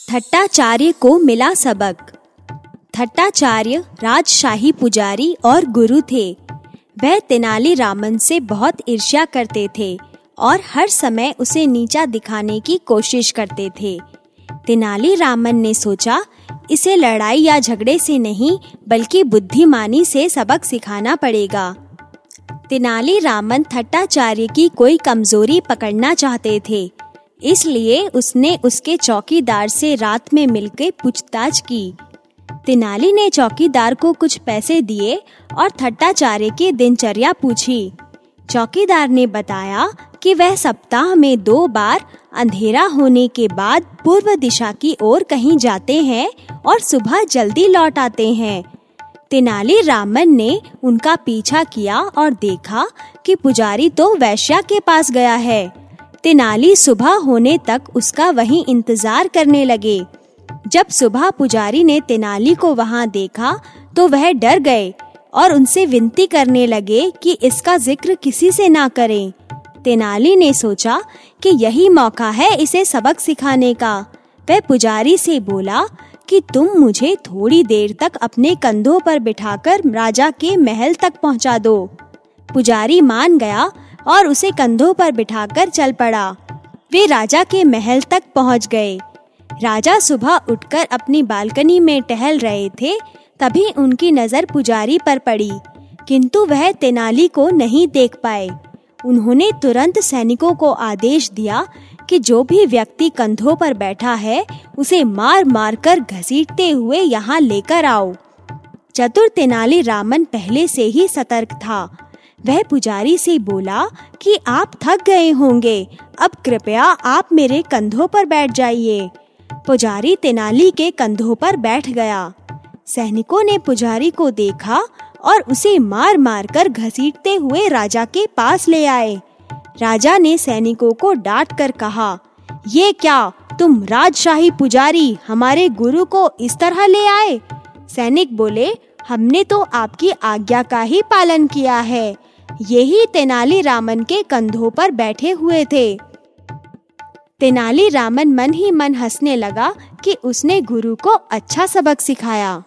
थट्टाचार्य को मिला सबक। थट्टाचार्य राजशाही पुजारी और गुरु थे। वह तेनाली रामन से बहुत ईर्ष्या करते थे और हर समय उसे नीचा दिखाने की कोशिश करते थे। तेनाली रामन ने सोचा, इसे लड़ाई या झगड़े से नहीं बल्कि बुद्धिमानी से सबक सिखाना पड़ेगा। तेनाली रामन थट्टाचार्य की कोई कमजोरी पकड़ना चाहते थे, इसलिए उसने उसके चौकीदार से रात में मिलकर पूछताछ की। तेनाली ने चौकीदार को कुछ पैसे दिए और थट्टाचार्य की दिनचर्या पूछी। चौकीदार ने बताया कि वह सप्ताह में 2 बार अंधेरा होने के बाद पूर्व दिशा की ओर कहीं जाते हैं और सुबह जल्दी लौट आते हैं। तेनाली रामन ने उनका पीछा किया और देखा कि पुजारी तो वैश्या के पास गया है। तेनाली सुबह होने तक उसका वहीं इंतजार करने लगे। जब सुबह पुजारी ने तेनाली को वहां देखा तो वह डर गए और उनसे विनती करने लगे कि इसका जिक्र किसी से ना करें। तेनाली ने सोचा कि यही मौका है इसे सबक सिखाने का। वह पुजारी से बोला कि तुम मुझे थोड़ी देर तक अपने कंधों पर बिठाकर राजा के महल तक पहुंचा दो। पुजारी मान गया और उसे कंधों पर बिठाकर चल पड़ा। वे राजा के महल तक पहुंच गए। राजा सुबह उठकर अपनी बालकनी में टहल रहे थे, तभी उनकी नजर पुजारी पर पड़ी, किंतु वह तेनाली को नहीं देख पाए। उन्होंने तुरंत सैनिकों को आदेश दिया कि जो भी व्यक्ति कंधों पर बैठा है उसे मार मार कर घसीटते हुए यहाँ लेकर आओ। चतुर तेनाली रामन पहले से ही सतर्क था। वह पुजारी से बोला कि आप थक गए होंगे, अब कृपया आप मेरे कंधों पर बैठ जाइए। पुजारी तेनाली के कंधों पर बैठ गया। सैनिकों ने पुजारी को देखा और उसे मार मार कर घसीटते हुए राजा के पास ले आए। राजा ने सैनिकों को डांट कर कहा, ये क्या, तुम राजशाही पुजारी हमारे गुरु को इस तरह ले आए? सैनिक बोले, हमने तो आपकी आज्ञा का ही पालन किया है। यही तेनाली रामन के कंधों पर बैठे हुए थे। तेनाली रामन मन ही मन हंसने लगा कि उसने गुरु को अच्छा सबक सिखाया।